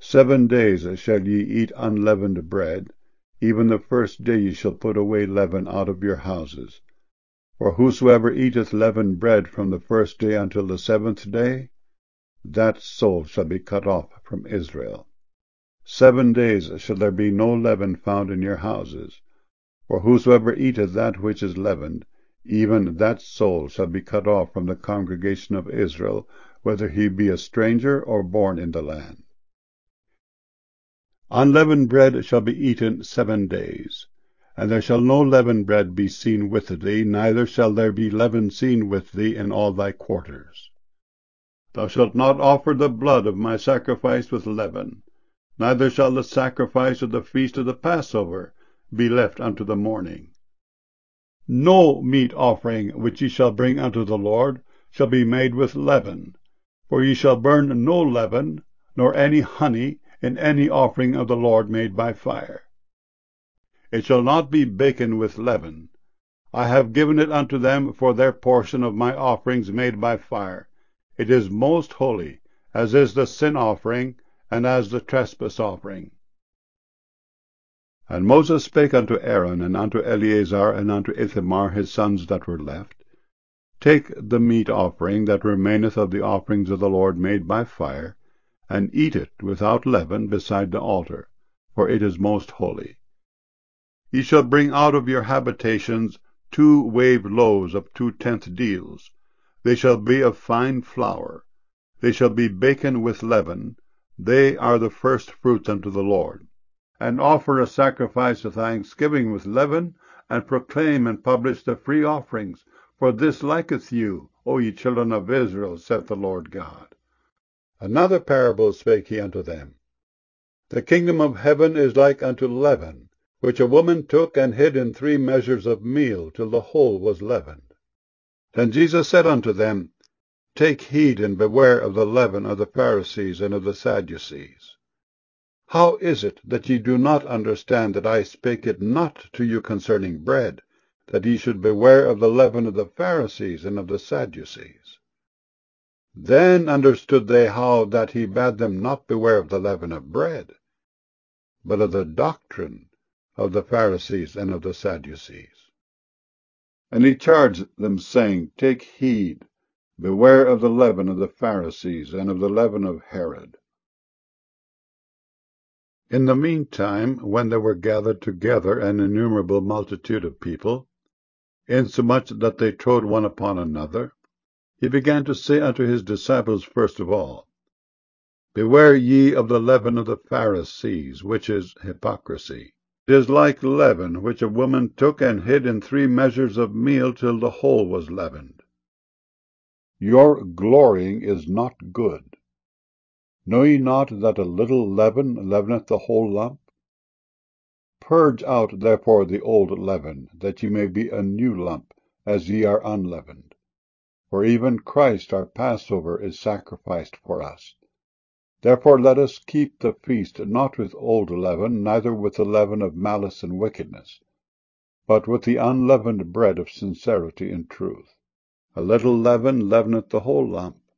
7 days shall ye eat unleavened bread, even the first day ye shall put away leaven out of your houses. For whosoever eateth leavened bread from the first day until the 7th day, that soul shall be cut off from Israel. 7 days shall there be no leaven found in your houses. For whosoever eateth that which is leavened, even that soul shall be cut off from the congregation of Israel, whether he be a stranger or born in the land. Unleavened bread shall be eaten 7 days, and there shall no leavened bread be seen with thee, neither shall there be leaven seen with thee in all thy quarters. Thou shalt not offer the blood of my sacrifice with leaven, neither shall the sacrifice of the feast of the Passover be left unto the morning. No meat offering which ye shall bring unto the Lord shall be made with leaven, for ye shall burn no leaven, nor any honey, in any offering of the Lord made by fire. It shall not be baken with leaven. I have given it unto them for their portion of my offerings made by fire. It is most holy, as is the sin offering, and as the trespass offering. And Moses spake unto Aaron, and unto Eleazar, and unto Ithamar his sons that were left, Take the meat offering that remaineth of the offerings of the Lord made by fire, and eat it without leaven beside the altar, for it is most holy. Ye shall bring out of your habitations 2 waved loaves of 2/10 deals. They shall be of fine flour. They shall be baken with leaven. They are the first fruits unto the Lord. And offer a sacrifice of thanksgiving with leaven, and proclaim and publish the free offerings. For this liketh you, O ye children of Israel, saith the Lord God. Another parable spake he unto them. The kingdom of heaven is like unto leaven, which a woman took and hid in 3 measures of meal, till the whole was leavened. Then Jesus said unto them, Take heed and beware of the leaven of the Pharisees and of the Sadducees. How is it that ye do not understand that I spake it not to you concerning bread, that ye should beware of the leaven of the Pharisees and of the Sadducees? Then understood they how that he bade them not beware of the leaven of bread, but of the doctrine of the Pharisees and of the Sadducees. And he charged them, saying, Take heed, beware of the leaven of the Pharisees and of the leaven of Herod. In the meantime, when there were gathered together an innumerable multitude of people, insomuch that they trode one upon another, he began to say unto his disciples first of all, Beware ye of the leaven of the Pharisees, which is hypocrisy. It is like leaven, which a woman took and hid in 3 measures of meal, till the whole was leavened. Your glorying is not good. Know ye not that a little leaven leaveneth the whole lump? Purge out therefore the old leaven, that ye may be a new lump, as ye are unleavened. For even Christ our Passover is sacrificed for us. Therefore let us keep the feast not with old leaven, neither with the leaven of malice and wickedness, but with the unleavened bread of sincerity and truth. A little leaven leaveneth the whole lump.